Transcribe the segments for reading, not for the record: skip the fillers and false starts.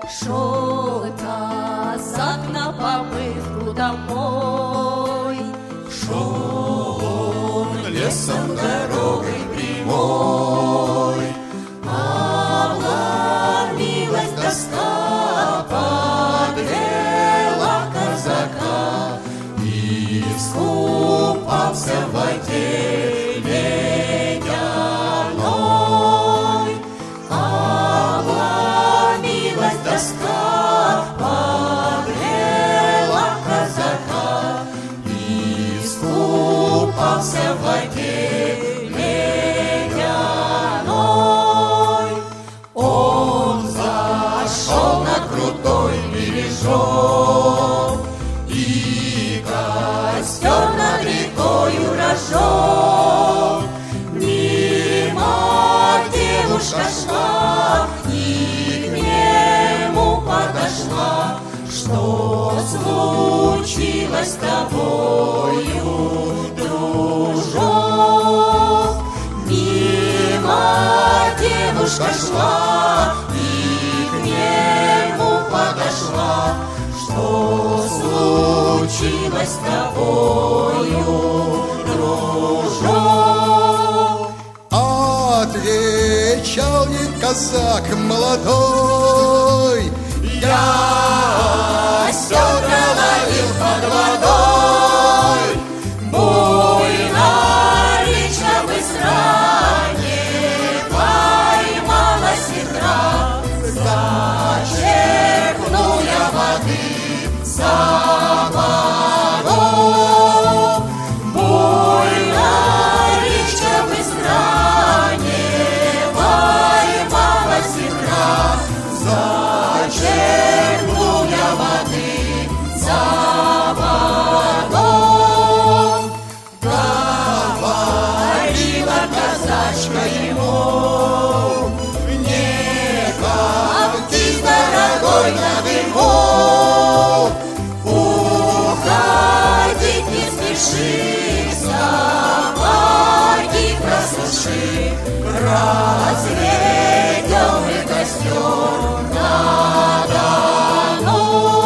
Шел казак на попытку домой. Шел он лесом дорогой прямой, обломилась доска, подвела казака, и искупался в воде ледяной. Обломилась доска, подвела казака, и искупался в воде ледяной. Он зашел на крутой бережок, и костер над рекою разжег. Мимо девушка шла и к нему подошла. Что случилось с тобою, дружок? Мимо девушка шла и к нему подошла. Что случилось с тобою, дружок? Отвечал ей казак молодой: Я осетра ловил под водой, буйно речка быстра, не поймала сестра. Зачерпнул я воды за водой, буйно речка быстра, не поймала сестра. Зачерпнул я воды за водой. Говорила казачка ему: не коптись, дорогой, на дыму, уходить не спеши, сапоги просуши. Разведем мы костер на Дону.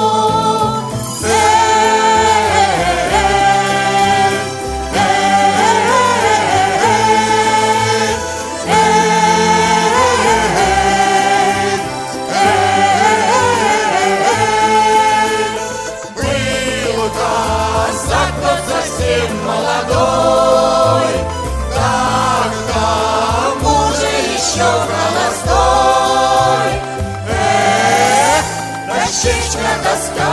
Был казак тот совсем молодой, так к тому же еще холостой. Дощечка тоска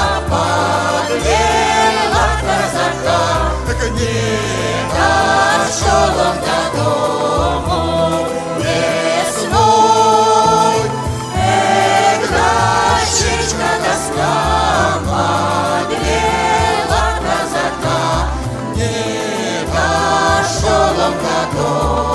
подвела казака, так не дошел он до дому весной. Дощечка тоска подвела казака, не дошел он до дома.